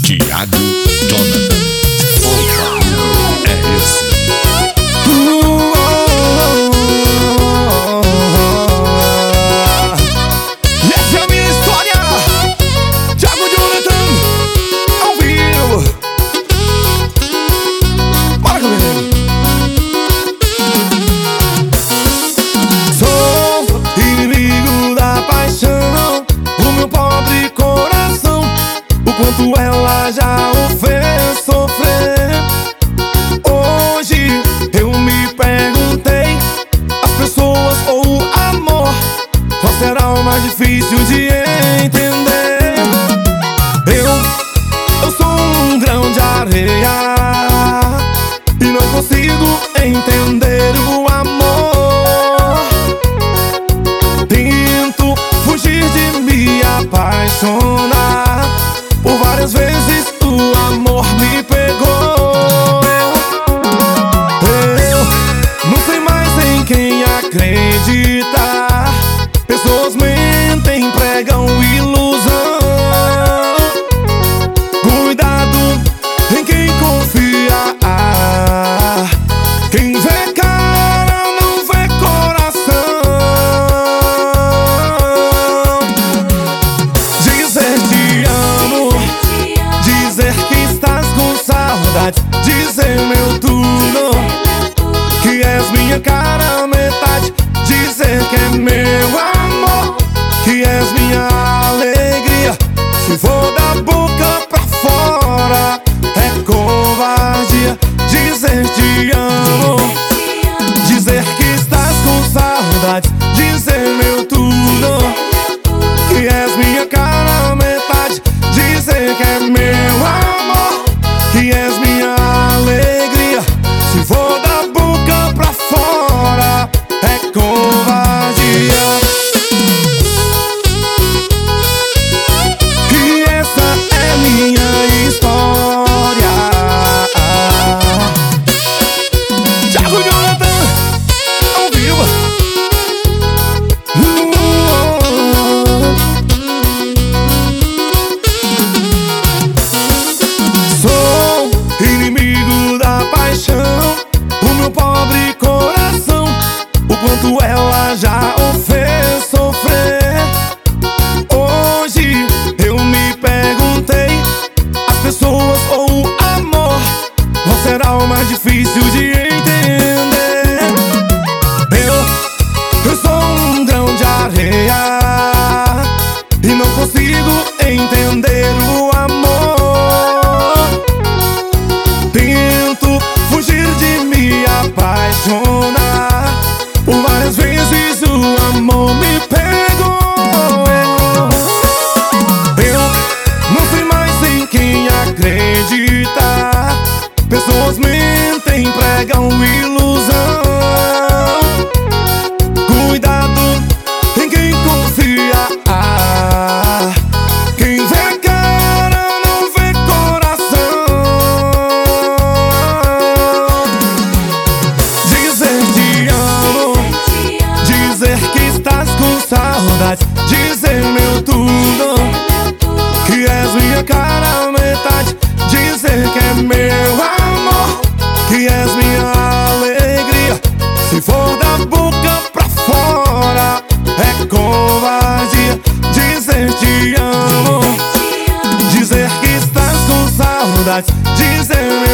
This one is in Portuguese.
Thiago Jonathan. O é esse. Essa é a minha história. Thiago Jonathan, ao vivo. Bora, galera. Sou inimigo da paixão, o meu pobre coração, o quanto ela já o fez sofrer. Hoje eu me perguntei, as pessoas ou o amor, qual será o mais difícil de entender? Eu sou um grão de areia e não consigo entender o amor. Tento fugir de me apaixonar, por várias vezes o amor me pegou. Eu não sei mais em quem acreditar. Pessoas mentem, pregam ilusão. Cuidado em quem confia. Quem vê cara não vê coração. Dizer te amo, dizer que estás com saudade, dizer meu tudo, que és minha cara metade, dizer que é meu amor, que és minha alegria. Se for da boca pra fora é covardia. Dizer te amo, dizer que estás com saudade, dizer meu tudo, que és minha cara metade, dizer que é meu amor, que és minha alegria. Se for da boca pra fora é covardia. Que essa é minha história. Thiago Jonathan, ao vivo. Sou inimigo da paixão, o meu pobre coração, o quanto ela já o fez sofrer. Hoje eu me perguntei, as pessoas ou o amor, qual será o mais difícil de entender? Eu sou um grão de areia e não consigo entender o amor. Tento fugir de me apaixonar, por várias vezes o amor me pegou. Eu não sei mais em quem acreditar. Pessoas mentem, pregam ilusão. Cuidado em quem confia. Quem vê cara não vê coração. Dizer te amo, dizer que estás com saudade, dizer meu tudo, que és minha cara metade, dizer que é meu amor, que és minha alegria. Se for da boca pra fora é covardia. Dizer te amo, dizer que estás com saudade, dizer meu